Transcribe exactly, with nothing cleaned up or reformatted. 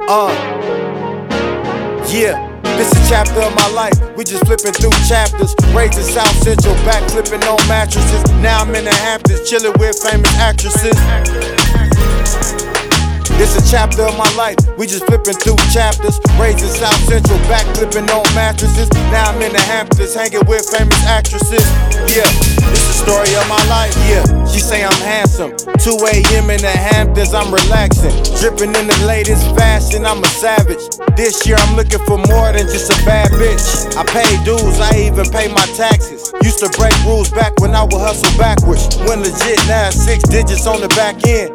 Uh, yeah, this a chapter of my life. We just flipping through chapters. Raised in South Central, back flipping on mattresses. Now I'm in the Hamptons, chilling with famous actresses. This a chapter of my life. We just flipping through chapters. Raised in South Central, back flipping on mattresses. Now I'm in the Hamptons, hanging with famous actresses. Yeah, this the story of my life. Yeah, she say I'm handsome. two A M in the Hamptons, I'm relaxing. Dripping in the latest fashion, I'm a savage. This year I'm looking for more than just a bad bitch. I pay dues, I even pay my taxes. Used to break rules back when I would hustle backwards. When legit, now it's six digits on the back end.